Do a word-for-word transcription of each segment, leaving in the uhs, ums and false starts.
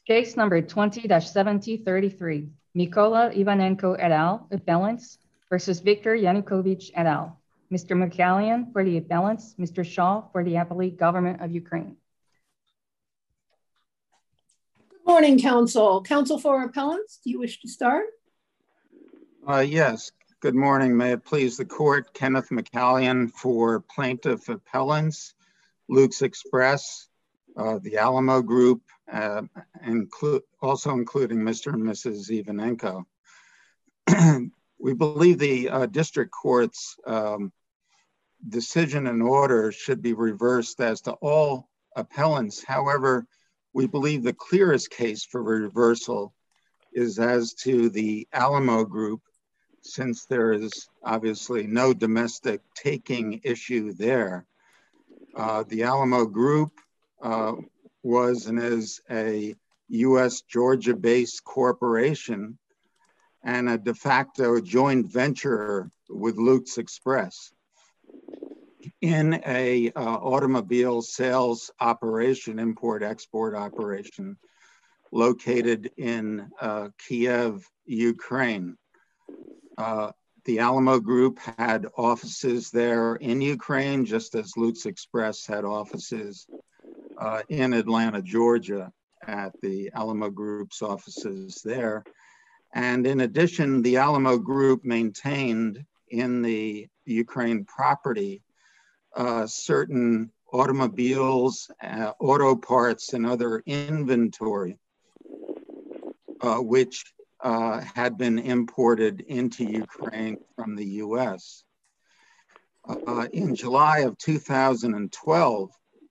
Case number twenty seventy thirty-three, Mykola Ivanenko et al., appellants versus Viktor Yanukovych et al. Mister McCallion for the appellants, Mister Shaw for the appellate government of Ukraine. Good morning, counsel. Counsel for appellants, do you wish to start? Uh, yes. Good morning. May it please the court, Kenneth McCallion for plaintiff appellants, Luke's Express, uh, the Alamo Group, uh, include, also including Mister and Missus Ivanenko. We believe the uh, district court's um, decision and order should be reversed as to all appellants. However, we believe the clearest case for reversal is as to the Alamo Group, since there is obviously no domestic taking issue there. Uh, the Alamo Group uh, was and is a U S Georgia-based corporation and a de facto joint venture with Luke's Express in a uh, automobile sales operation, import-export operation, located in uh, Kiev, Ukraine. Uh, the Alamo Group had offices there in Ukraine, just as Luke's Express had offices uh, in Atlanta, Georgia, at the Alamo Group's offices there. And in addition, the Alamo Group maintained in the Ukraine property uh, certain automobiles, uh, auto parts, and other inventory, uh, which Uh, had been imported into Ukraine from the U S. Uh, in July of two thousand twelve,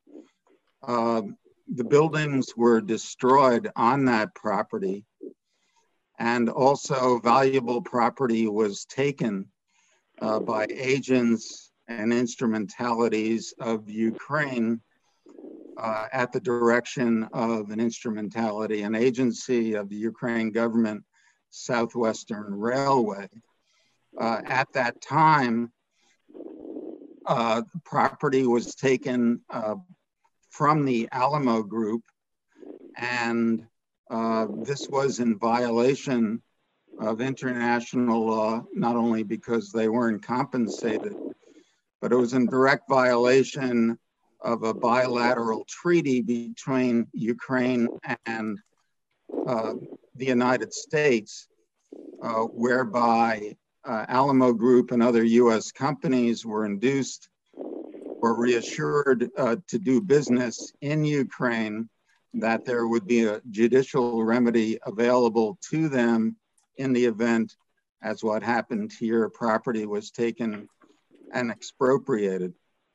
uh, the buildings were destroyed on that property, and also valuable property was taken uh, by agents and instrumentalities of Ukraine uh, at the direction of an instrumentality, an agency of the Ukraine government, Southwestern Railway. Uh, at that time, uh, property was taken uh, from the Alamo Group, and uh, this was in violation of international law, not only because they weren't compensated, but it was in direct violation of a bilateral treaty between Ukraine and uh, the United States, uh, whereby uh, Alamo Group and other U S companies were induced or reassured uh, to do business in Ukraine, that there would be a judicial remedy available to them in the event, as what happened here, property was taken and expropriated.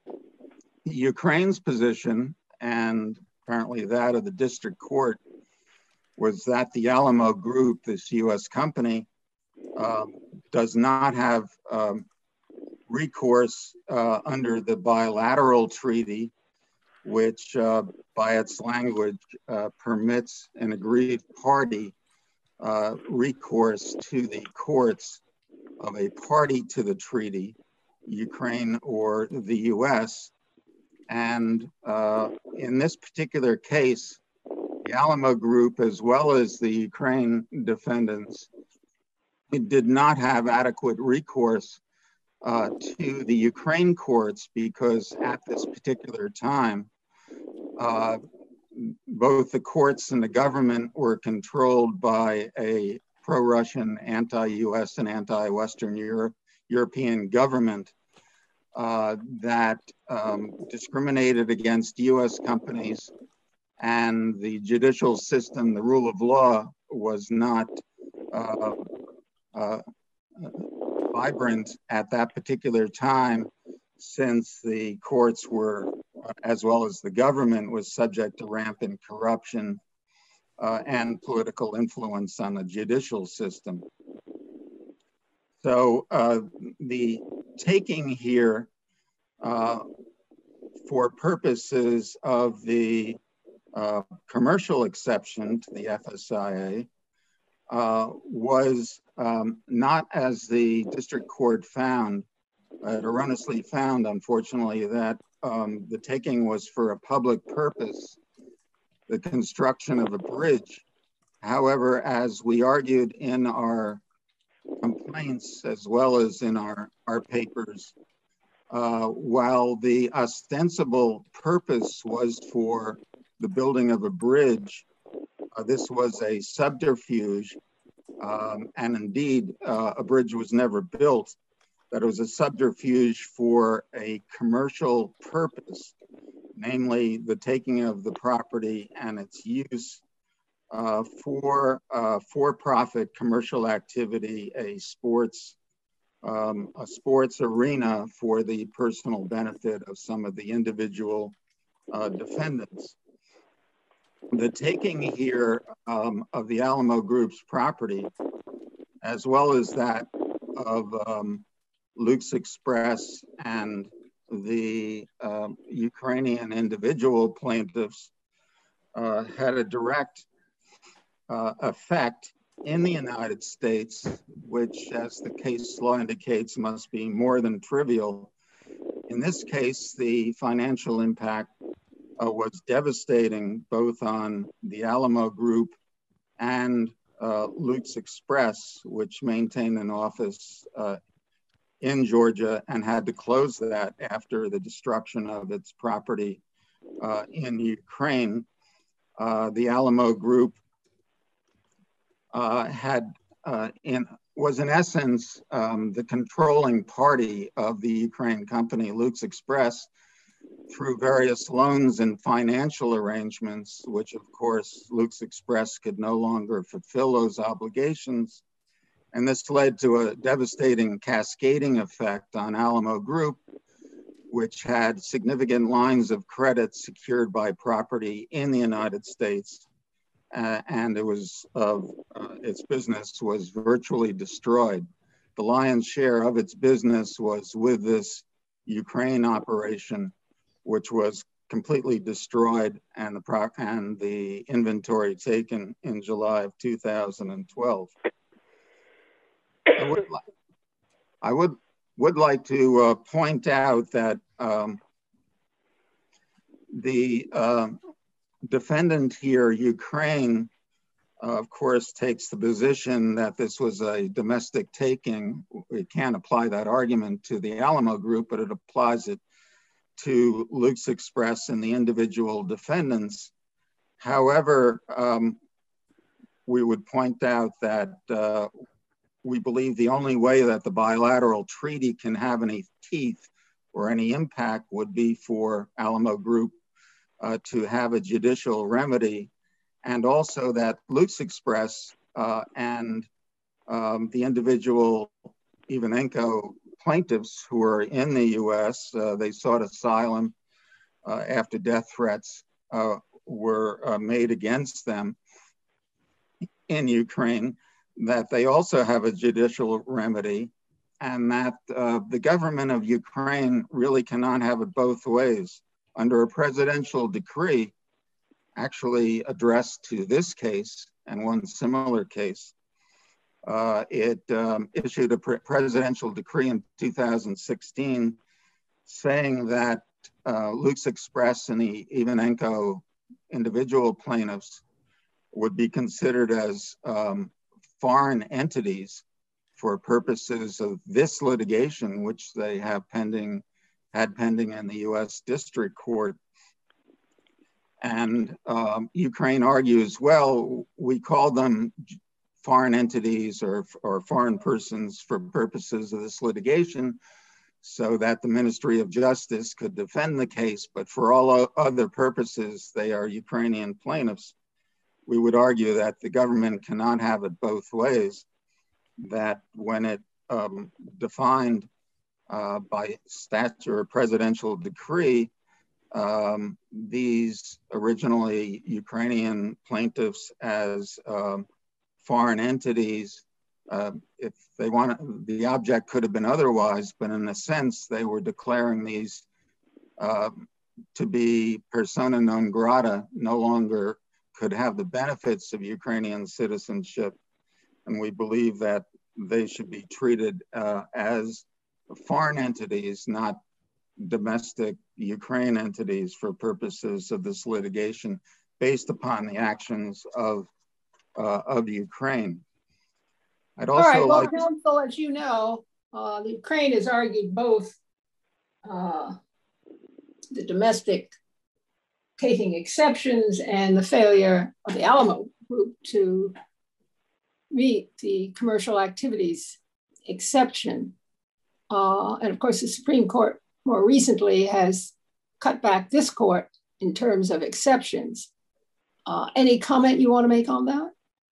Ukraine's position, and apparently that of the district court, was that the Alamo Group, this U S company, uh, does not have um, recourse uh, under the bilateral treaty, which uh, by its language uh, permits an aggrieved party uh, recourse to the courts of a party to the treaty, Ukraine or the U S. And uh, in this particular case, the Alamo Group, as well as the Ukraine defendants, it did not have adequate recourse uh, to the Ukraine courts, because at this particular time, uh, both the courts and the government were controlled by a pro-Russian, anti-U S and anti-Western Europe, European government uh, that um, discriminated against U S companies, and the judicial system, the rule of law, was not uh, uh, vibrant at that particular time, since the courts were, as well as the government, was subject to rampant corruption uh, and political influence on the judicial system. So uh, the taking here, uh, for purposes of the Uh, commercial exception to the F S I A uh, was um, not, as the district court found, uh, erroneously found, unfortunately, that um, the taking was for a public purpose, the construction of a bridge However, as we argued in our complaints as well as in our, our papers, uh, while the ostensible purpose was for the building of a bridge, uh, this was a subterfuge, um, and indeed uh, a bridge was never built, that it was a subterfuge for a commercial purpose, namely the taking of the property and its use uh, for uh, for-profit commercial activity, a sports um, a sports arena for the personal benefit of some of the individual uh, defendants. The taking here um, of the Alamo Group's property, as well as that of um, Luke's Express and the uh, Ukrainian individual plaintiffs, uh, had a direct uh, effect in the United States, which, as the case law indicates, must be more than trivial. In this case, the financial impact uh, was devastating both on the Alamo Group and uh, Luke's Express, which maintained an office uh, in Georgia and had to close that after the destruction of its property uh, in Ukraine. Uh, the Alamo Group uh, had uh, in was in essence um, the controlling party of the Ukraine company, Luke's Express, through various loans and financial arrangements, which of course Luke's Express could no longer fulfill those obligations. And this led to a devastating cascading effect on Alamo Group, which had significant lines of credit secured by property in the United States. Uh, and it was of uh, its business was virtually destroyed. The lion's share of its business was with this Ukraine operation, which was completely destroyed, and the pro and the inventory taken in July of two thousand twelve. I would, I would, would like to uh, point out that um, the uh, defendant here, Ukraine, uh, of course, takes the position that this was a domestic taking. We can't apply that argument to the Alamo Group, but it applies it to Luke's Express and the individual defendants. However, um, we would point out that uh, we believe the only way that the bilateral treaty can have any teeth or any impact would be for Alamo Group uh, to have a judicial remedy, and also that Luke's Express uh, and um, the individual Ivanenko plaintiffs who are in the U S, uh, they sought asylum uh, after death threats uh, were uh, made against them in Ukraine, that they also have a judicial remedy, and that uh, the government of Ukraine really cannot have it both ways. Under a presidential decree, actually addressed to this case and one similar case, uh, it um, issued a pre presidential decree in two thousand sixteen saying that uh, Luke's Express and the Ivanenko individual plaintiffs would be considered as um, foreign entities for purposes of this litigation, which they have pending, had pending in the U S District Court. And um, Ukraine argues, well, we call them foreign entities or, or foreign persons for purposes of this litigation so that the Ministry of Justice could defend the case, but for all other purposes, they are Ukrainian plaintiffs. We would argue that the government cannot have it both ways, that when it um, defined uh, by statute or presidential decree um, these originally Ukrainian plaintiffs as um, foreign entities, uh, if they want, the object could have been otherwise, but in a sense, they were declaring these uh, to be persona non grata, no longer could have the benefits of Ukrainian citizenship. And we believe that they should be treated uh, as foreign entities, not domestic Ukraine entities for purposes of this litigation based upon the actions of uh, of Ukraine. I'd All also right, well, like counsel, as you know, uh, the Ukraine has argued both uh, the domestic taking exceptions and the failure of the Alamo Group to meet the commercial activities exception. Uh, and of course, the Supreme Court more recently has cut back this court in terms of exceptions. Uh, any comment you want to make on that?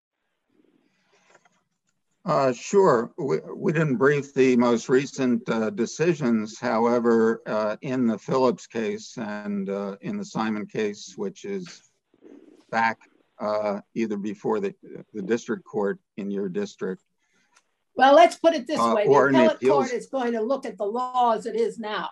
Uh, sure. We, we didn't brief the most recent uh, decisions. However, uh, in the Phillips case and uh, in the Simon case, which is back uh, either before the, the district court in your district. Well, let's put it this uh, way. The or in the appellate appeals- court is going to look at the law as it is now.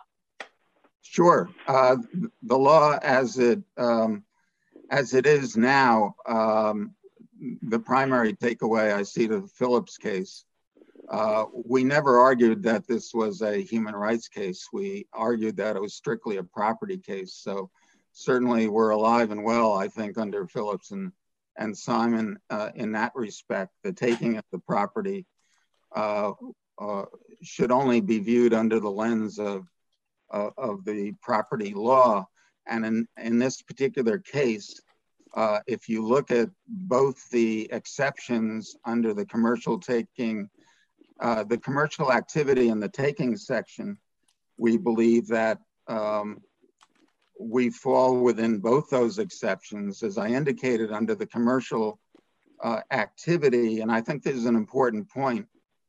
Sure. Uh, the law as it, um, as it is now, um, the primary takeaway I see to the Phillips case, uh, we never argued that this was a human rights case. We argued that it was strictly a property case. So certainly we're alive and well, I think, under Phillips and, and Simon uh, in that respect. The taking of the property uh, uh, should only be viewed under the lens of, uh, of the property law. And in, in this particular case, Uh, if you look at both the exceptions under the commercial taking, uh, the commercial activity and the taking section, we believe that um, we fall within both those exceptions, as I indicated, under the commercial uh, activity. And I think this is an important point,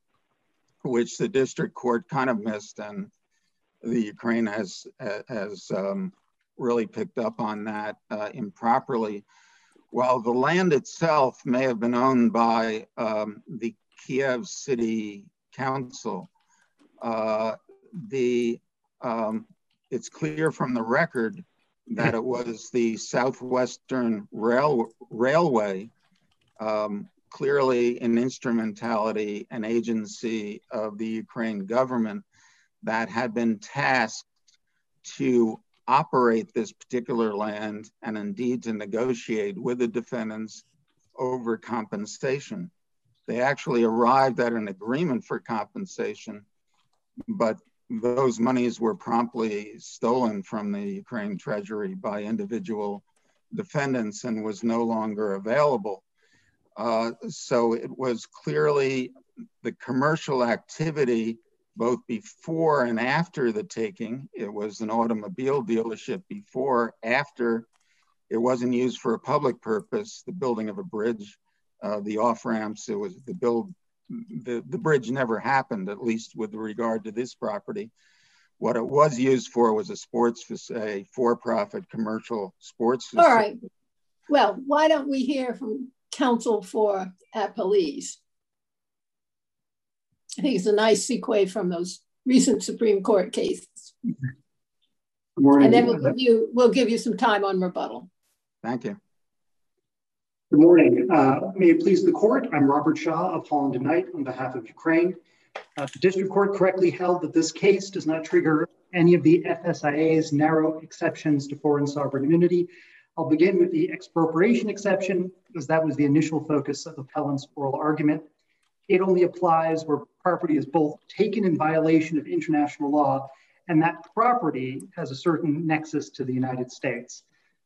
which the district court kind of missed, and the Ukraine has, has um, really picked up on that uh, improperly. While the land itself may have been owned by um, the Kiev City Council, uh, the, um, it's clear from the record that it was the Southwestern Rail, Railway, um, clearly an instrumentality, an agency of the Ukraine government that had been tasked to operate this particular land and indeed to negotiate with the defendants over compensation. They actually arrived at an agreement for compensation, but those monies were promptly stolen from the Ukraine Treasury by individual defendants and was no longer available. Uh, so it was clearly the commercial activity both before and after the taking. It was an automobile dealership before, after. It wasn't used for a public purpose, the building of a bridge, uh, the off-ramps, it was the build, the, the bridge never happened, at least with regard to this property. What it was used for was a sports, a for-profit commercial sports facility. All right. Well, why don't we hear from counsel for appellees? I think it's a nice segue from those recent Supreme Court cases. Good morning. And then we'll give you, we'll give you some time on rebuttal. Thank you. Good morning. Uh, may it please the court, I'm Robert Shaw of Holland and Knight on behalf of Ukraine. Uh, the district court correctly held that this case does not trigger any of the F S I A's narrow exceptions to foreign sovereign immunity. I'll begin with the expropriation exception, because that was the initial focus of appellant's oral argument. It only applies where property is both taken in violation of international law and that property has a certain nexus to the United States.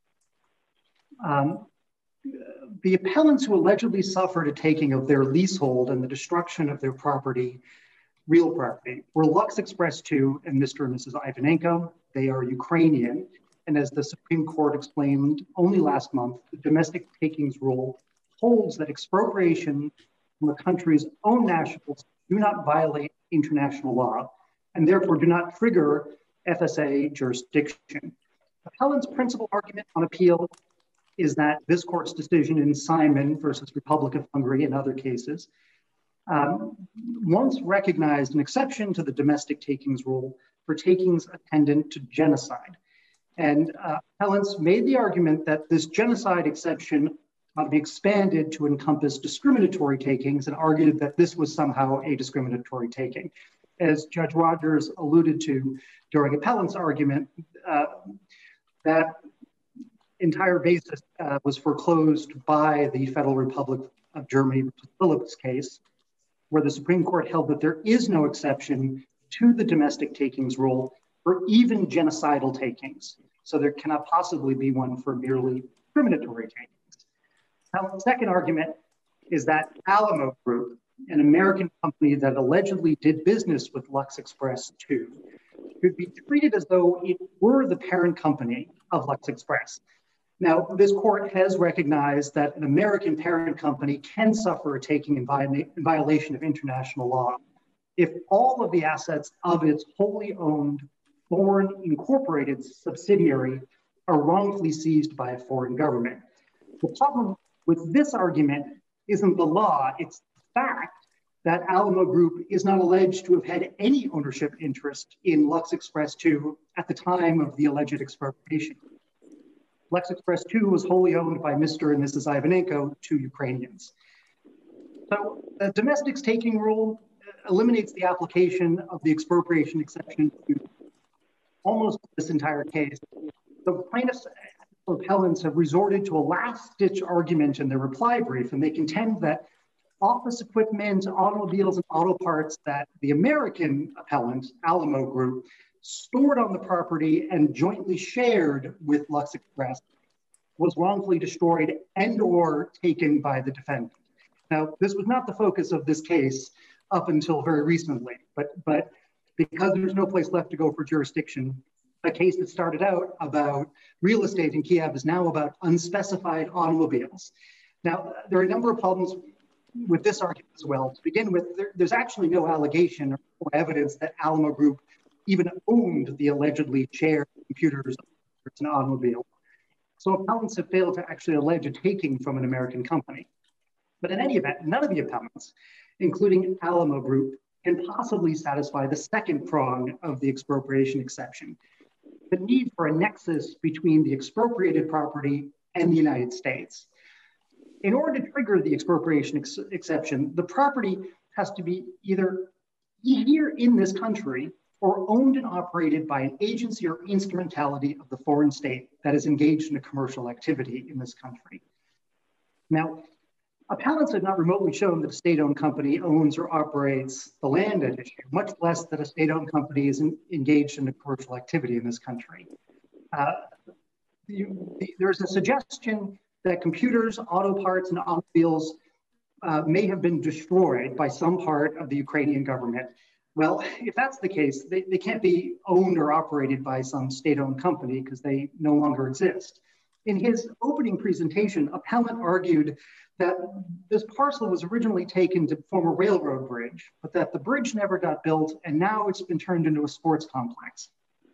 Um, the appellants who allegedly suffered a taking of their leasehold and the destruction of their property, real property, were Lux Express two and Mister and Missus Ivanenko. They are Ukrainian, and as the Supreme Court explained only last month, the domestic takings rule holds that expropriation from a country's own nationals do not violate international law and therefore do not trigger F S A jurisdiction. Appellant's principal argument on appeal is that this court's decision in Simon versus Republic of Hungary and other cases um, once recognized an exception to the domestic takings rule for takings attendant to genocide. And uh, appellants made the argument that this genocide exception ought to be expanded to encompass discriminatory takings and argued that this was somehow a discriminatory taking. As Judge Rogers alluded to during appellant's argument, uh, that entire basis uh, was foreclosed by the Federal Republic of Germany, which is Phillips case, where the Supreme Court held that there is no exception to the domestic takings rule for even genocidal takings. So there cannot possibly be one for merely discriminatory takings. Now, the second argument is that Alamo Group, an American company that allegedly did business with Lux Express two, should be treated as though it were the parent company of Lux Express. Now, this court has recognized that an American parent company can suffer a taking in, viola in violation of international law if all of the assets of its wholly owned foreign incorporated subsidiary are wrongfully seized by a foreign government. The problem with this argument isn't the law, it's the fact that Alamo Group is not alleged to have had any ownership interest in Lux Express two at the time of the alleged expropriation. Lux Express two was wholly owned by Mister and Missus Ivanenko, two Ukrainians. So the domestics taking rule eliminates the application of the expropriation exception to almost this entire case. The plaintiffs and appellants have resorted to a last-ditch argument in their reply brief, and they contend that office equipment, automobiles, and auto parts that the American appellant, Alamo Group, stored on the property and jointly shared with Lux Express was wrongfully destroyed and or taken by the defendant. Now, this was not the focus of this case up until very recently, but, but because there's no place left to go for jurisdiction, a case that started out about real estate in Kiev is now about unspecified automobiles. Now, there are a number of problems with this argument as well. To begin with, there, there's actually no allegation or evidence that Alamo Group even owned the allegedly shared computers and automobile. So appellants have failed to actually allege a taking from an American company. But in any event, none of the appellants, including Alamo Group, can possibly satisfy the second prong of the expropriation exception, the need for a nexus between the expropriated property and the United States. In order to trigger the expropriation ex exception, the property has to be either here in this country or owned and operated by an agency or instrumentality of the foreign state that is engaged in a commercial activity in this country. Now, appellants have not remotely shown that a state-owned company owns or operates the land at issue, much less that a state-owned company is in, engaged in a commercial activity in this country. Uh, you, the, there's a suggestion that computers, auto parts, and automobiles uh, may have been destroyed by some part of the Ukrainian government. Well, if that's the case, they, they can't be owned or operated by some state-owned company because they no longer exist. In his opening presentation, appellant argued that this parcel was originally taken to form a railroad bridge, but that the bridge never got built, and now it's been turned into a sports complex.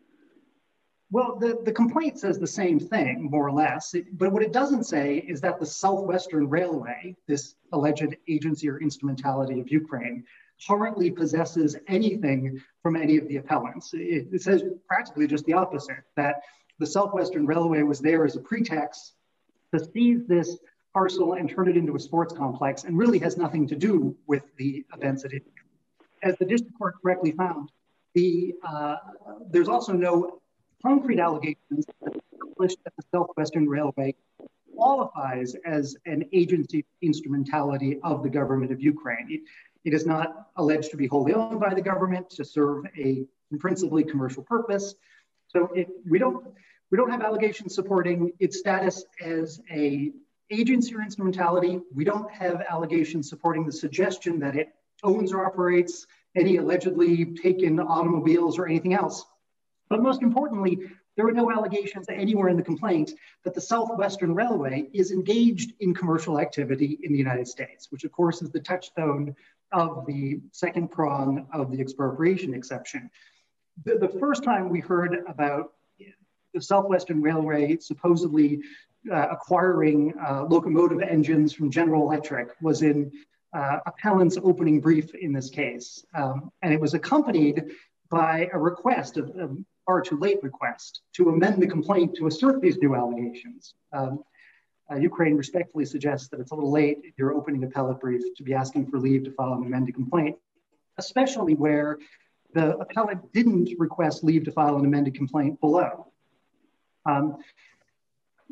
Well, the, the complaint says the same thing, more or less, it, but what it doesn't say is that the Southwestern Railway, this alleged agency or instrumentality of Ukraine, currently possesses anything from any of the appellants. It, it says practically just the opposite, that the Southwestern Railway was there as a pretext to seize this parcel and turn it into a sports complex, and really has nothing to do with the events at issue. As the district court correctly found, the, uh, there's also no concrete allegations that established that the Southwestern Railway qualifies as an agency instrumentality of the government of Ukraine. It, it is not alleged to be wholly owned by the government to serve a principally commercial purpose. So it, we don't we don't have allegations supporting its status as a agency or instrumentality. We don't have allegations supporting the suggestion that it owns or operates any allegedly taken automobiles or anything else. But most importantly, there are no allegations anywhere in the complaint that the Southwestern Railway is engaged in commercial activity in the United States, which of course is the touchstone of the second prong of the expropriation exception. The, the first time we heard about the Southwestern Railway supposedly uh, acquiring uh, locomotive engines from General Electric was in uh, appellant's opening brief in this case. Um, and it was accompanied by a request, a, a far too late request, to amend the complaint to assert these new allegations. Um, uh, Ukraine respectfully suggests that it's a little late in your opening appellate brief to be asking for leave to file an amended complaint, especially where the appellant didn't request leave to file an amended complaint below. Um,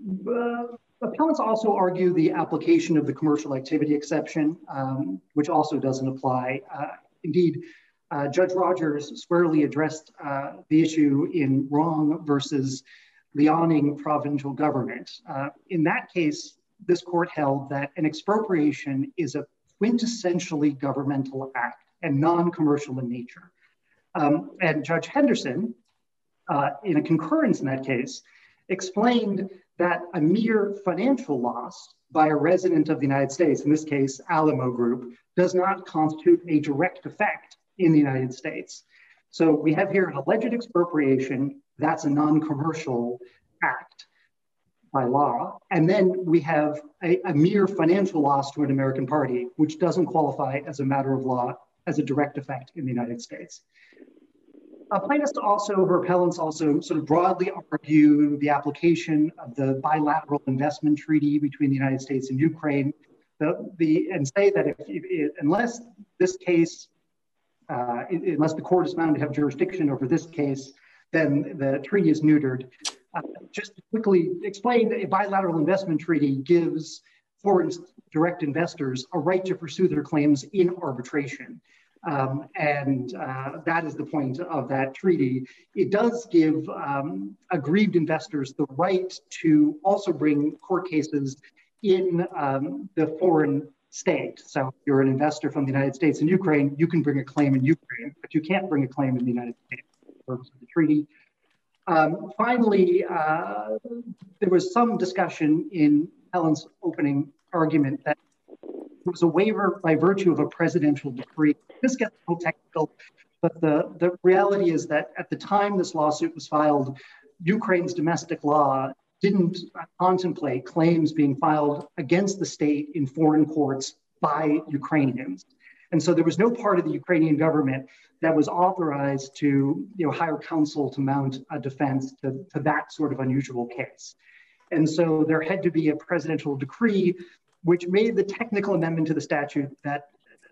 Uh, appellants also argue the application of the commercial activity exception, um, which also doesn't apply. Uh, indeed, uh, Judge Rogers squarely addressed uh, the issue in Wrong versus Liaoning provincial government. Uh, in that case, this court held that an expropriation is a quintessentially governmental act and non-commercial in nature. Um, and Judge Henderson, uh, in a concurrence in that case, explained that a mere financial loss by a resident of the United States, in this case, Alamo Group, does not constitute a direct effect in the United States. So we have here an alleged expropriation, that's a non-commercial act by law. And then we have a, a mere financial loss to an American party, which doesn't qualify as a matter of law as a direct effect in the United States. Uh, plaintiffs also, her appellants also sort of broadly argue the application of the bilateral investment treaty between the United States and Ukraine, the, the, and say that if, if, unless this case, uh, unless the court is found to have jurisdiction over this case, then the treaty is neutered. Uh, just to quickly explain, a bilateral investment treaty gives foreign direct investors a right to pursue their claims in arbitration. Um, and uh, that is the point of that treaty. It does give um, aggrieved investors the right to also bring court cases in um, the foreign state. So if you're an investor from the United States and Ukraine, you can bring a claim in Ukraine, but you can't bring a claim in the United States for the purpose of the treaty. Um, finally, uh, there was some discussion in Helen's opening argument that it was a waiver by virtue of a presidential decree. This gets a little technical, but the, the reality is that at the time this lawsuit was filed, Ukraine's domestic law didn't contemplate claims being filed against the state in foreign courts by Ukrainians. And so there was no part of the Ukrainian government that was authorized to you know, hire counsel to mount a defense to, to that sort of unusual case. And so there had to be a presidential decree which made the technical amendment to the statute that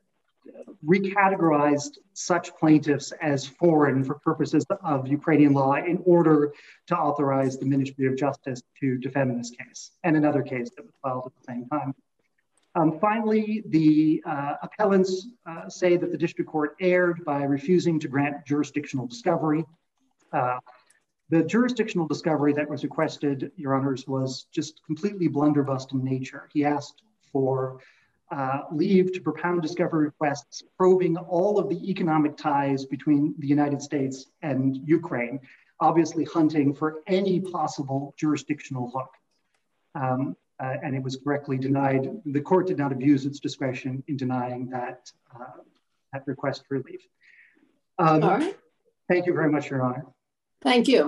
recategorized such plaintiffs as foreign for purposes of Ukrainian law in order to authorize the Ministry of Justice to defend this case and another case that was filed at the same time. Um, finally, the uh, appellants uh, say that the district court erred by refusing to grant jurisdictional discovery. Uh, the jurisdictional discovery that was requested, Your Honors, was just completely blunderbuss in nature. He asked for uh, leave to propound discovery requests probing all of the economic ties between the United States and Ukraine, obviously hunting for any possible jurisdictional hook. Um, Uh, and it was correctly denied. The court did not abuse its discretion in denying that, uh, that request for relief. Um, All right. Thank you very much, Your Honor. Thank you.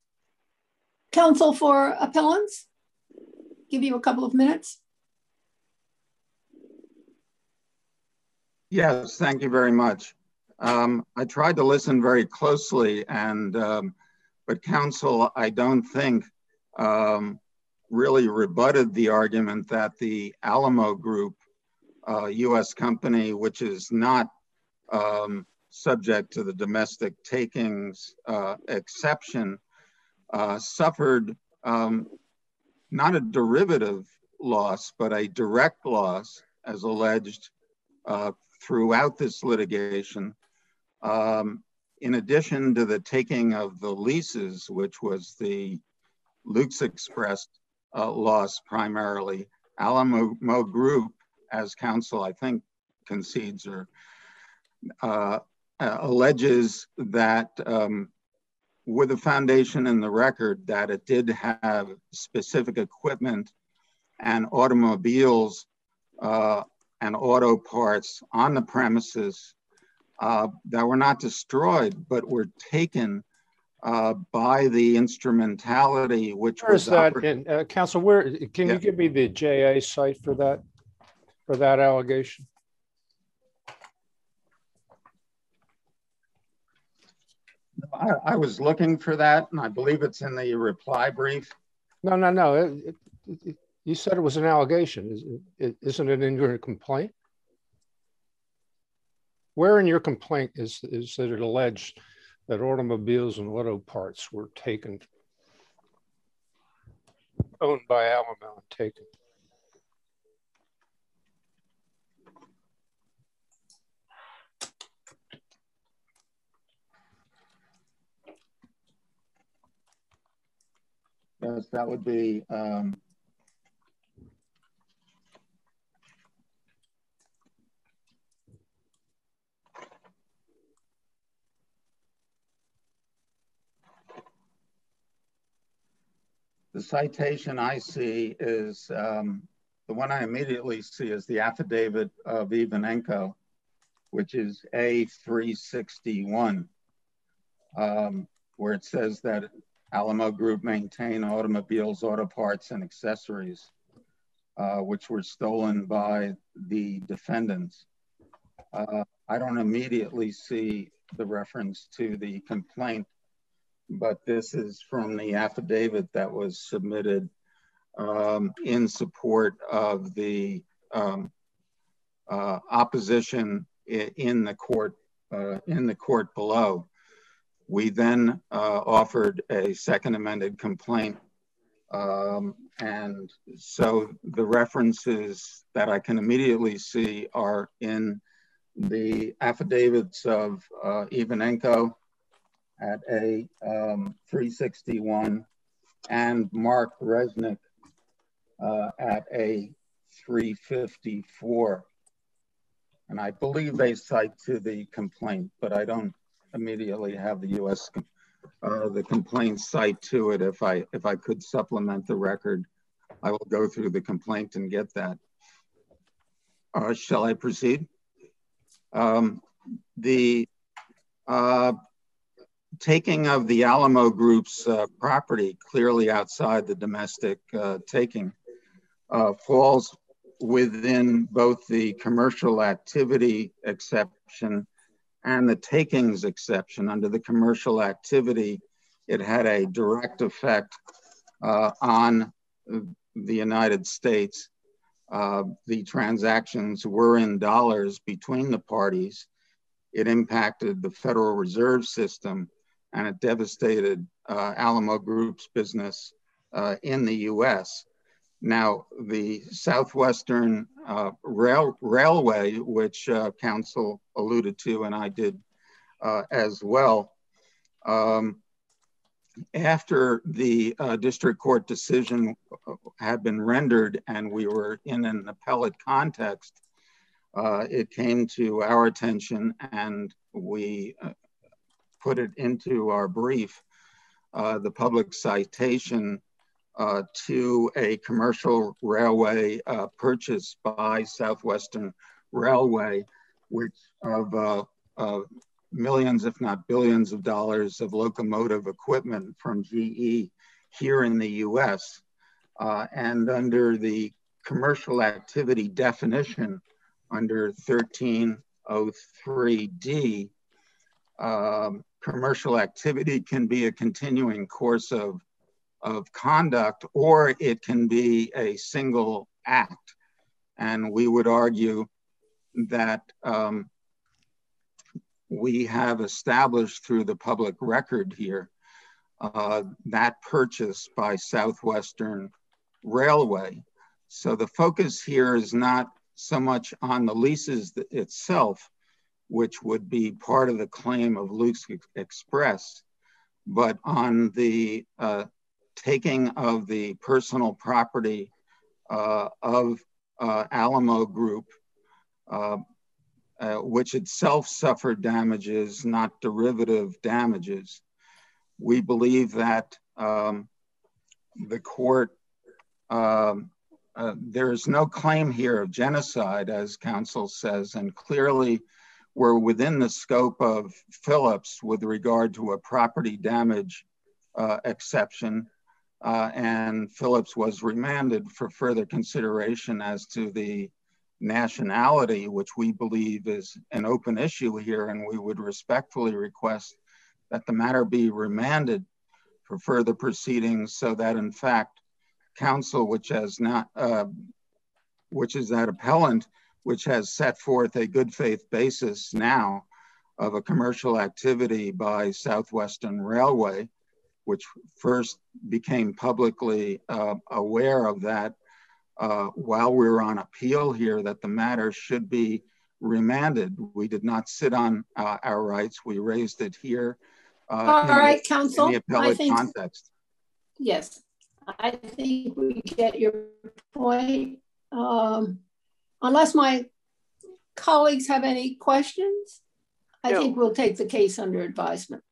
Counsel for appellants, give you a couple of minutes. Yes, thank you very much. Um, I tried to listen very closely, and um, but counsel, I don't think, um, really rebutted the argument that the Alamo Group, uh, U S company, which is not um, subject to the domestic takings uh, exception, uh, suffered um, not a derivative loss, but a direct loss, as alleged uh, throughout this litigation, um, in addition to the taking of the leases, which was the Luke's Express Uh, loss primarily. Alamo Group, as counsel I think concedes or uh, uh, alleges that um, with the foundation in the record that it did have specific equipment and automobiles uh, and auto parts on the premises uh, that were not destroyed but were taken Uh, by the instrumentality, which where was is that in uh, counsel? Where can yeah. you give me the J A site for that for that allegation? I, I was looking for that, and I believe it's in the reply brief. No, no, no. It, it, it, you said it was an allegation. Is it, isn't it in your complaint? Where in your complaint is is it alleged that automobiles and auto parts were taken? owned by Alamo and taken. Yes, that would be um, the citation I see is, um, the one I immediately see is the affidavit of Ivanenko, which is A three sixty-one, um, where it says that Alamo Group maintain automobiles, auto parts, and accessories, uh, which were stolen by the defendants. Uh, I don't immediately see the reference to the complaint, but this is from the affidavit that was submitted um, in support of the um, uh, opposition in the court, uh, in the court below. We then uh, offered a second amended complaint. Um, and so the references that I can immediately see are in the affidavits of uh, Ivanenko at A um, three sixty-one and Mark Resnick uh, at A three fifty-four. And I believe they cite to the complaint, but I don't immediately have the U S uh, the complaint cite to it. If I if I could supplement the record, I will go through the complaint and get that. Uh, shall I proceed? Um, the uh, taking of the Alamo Group's uh, property clearly outside the domestic uh, taking uh, falls within both the commercial activity exception and the takings exception. Under the commercial activity, it had a direct effect uh, on the United States. Uh, the transactions were in dollars between the parties. It impacted the Federal Reserve System, and it devastated uh, Alamo Group's business uh, in the U S. Now, the Southwestern uh, rail, Railway, which uh, counsel alluded to, and I did uh, as well, um, after the uh, district court decision had been rendered and we were in an appellate context, uh, it came to our attention and we uh, put it into our brief, uh, the public citation Uh, to a commercial railway uh, purchase by Southwestern Railway, which of uh, uh, millions, if not billions of dollars of locomotive equipment from G E here in the U S. Uh, and under the commercial activity definition under thirteen oh three D, um, commercial activity can be a continuing course of of conduct, or it can be a single act. And we would argue that um, we have established through the public record here uh, that purchase by Southwestern Railway. So the focus here is not so much on the leases itself, which would be part of the claim of Luke's Express, but on the uh, taking of the personal property uh, of uh, Alamo Group, uh, uh, which itself suffered damages, not derivative damages. We believe that um, the court, um, uh, there's no claim here of genocide, as counsel says, and clearly we're within the scope of Phillips with regard to a property damage uh, exception. Uh, and Phillips was remanded for further consideration as to the nationality, which we believe is an open issue here, and we would respectfully request that the matter be remanded for further proceedings so that, in fact, counsel, which has not, uh, which is that appellant, which has set forth a good faith basis now of a commercial activity by Southwestern Railway, which first became publicly uh, aware of that uh, while we were on appeal here, that the matter should be remanded. We did not sit on uh, our rights. We raised it here uh, All in, right, the, counsel, in the appellate I think, context. Yes, I think we get your point. Um, unless my colleagues have any questions, I No. think we'll take the case under advisement.